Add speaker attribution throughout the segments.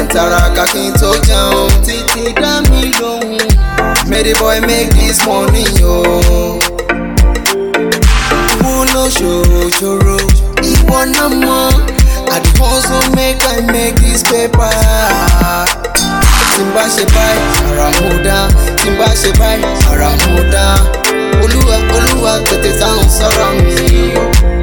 Speaker 1: taraka kí n tó jẹun títí dá mi lóhùn. May the boy make this money, yo. Who no ṣòro, ìwọ náà mọ̀. I dey hustle make I make this paper. Tí n bá ṣe báyìí, ara mo dá. Tí n bá ṣe báyìí, ara mo dá. Olúwa tètè sáhùn sọ̀rọ̀ mi.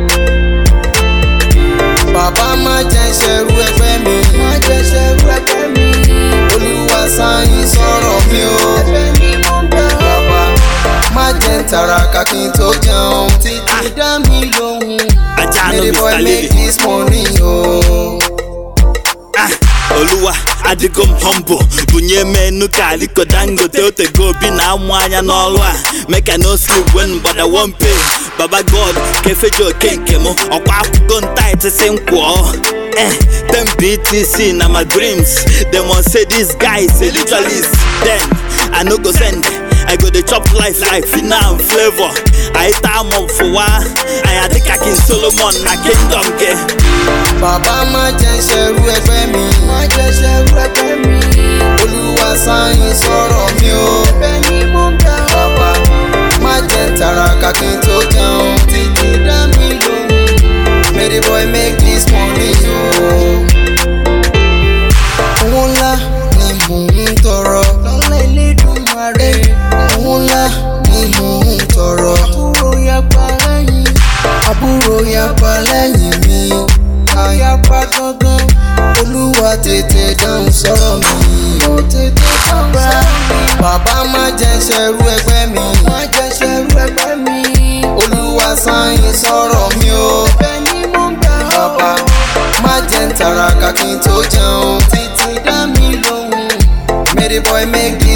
Speaker 1: Bàbá má jẹ́ ṣẹrú ẹgbẹ́ mi. Má jẹ́ ṣẹrú ẹgbẹ́ mi. Olúwa sáyìn sọ̀rọ̀ mi o. Ẹ̀bẹ̀ ni mo bẹ̀ ọ́. Bàbá má jẹ́ taraka kí n tó jẹun títí dá mi lóhùn. May the boy make this money o.
Speaker 2: Oluwa adigom humble bunye menu ka aliko Dangote otego bi na amụ anya n'ọrụ a. Make I no sleep when but I won't pay. Baba God kefejo kenke mo ọkwa akwụgo nta etisi nkwọ. 10 BTC na my dreams. They must say this guy is a literalist. Then I no go send. I go the chop life finna and flavor. I time up for wa. I think I can Solomon na kingdom ke.
Speaker 1: Bàbá má jẹ́ ṣẹrú ẹgbẹ́ mi. Má jẹ́ ṣẹrú ẹgbẹ́ mi. Olúwa sáyìn sọ̀rọ̀ mi o. Ẹ̀bẹ̀ ni mo bẹ̀ ọ́. Bàbá má jẹ́ taraka kí n tó jẹun títí dá mi lóhùn. May the boy make this money o. Owó ńlá ni mò ń tọrọ. Lọ́lá Elédùmarè. Owó ńlá ni mò ń tọrọ. Àbúrò yapa lẹ́yìn mi. Àyàpá gangan. Olúwa tètè dáhùn sọ̀rọ̀ mi. Ó tètè dáhùn sọ̀rọ̀ mi. Bàbá má jẹ́ ṣẹrú ẹgbẹ́ mi. Má jẹ́ ṣẹrú ẹgbẹ́ mi. Olúwa sáyìn sọ̀rọ̀ mi o. Ẹ̀bẹ̀ ni mo bẹ̀ ọ́. Bàbá má jẹ́ taraka kí n tó jẹun títí dá mi lóhùn. May the boy make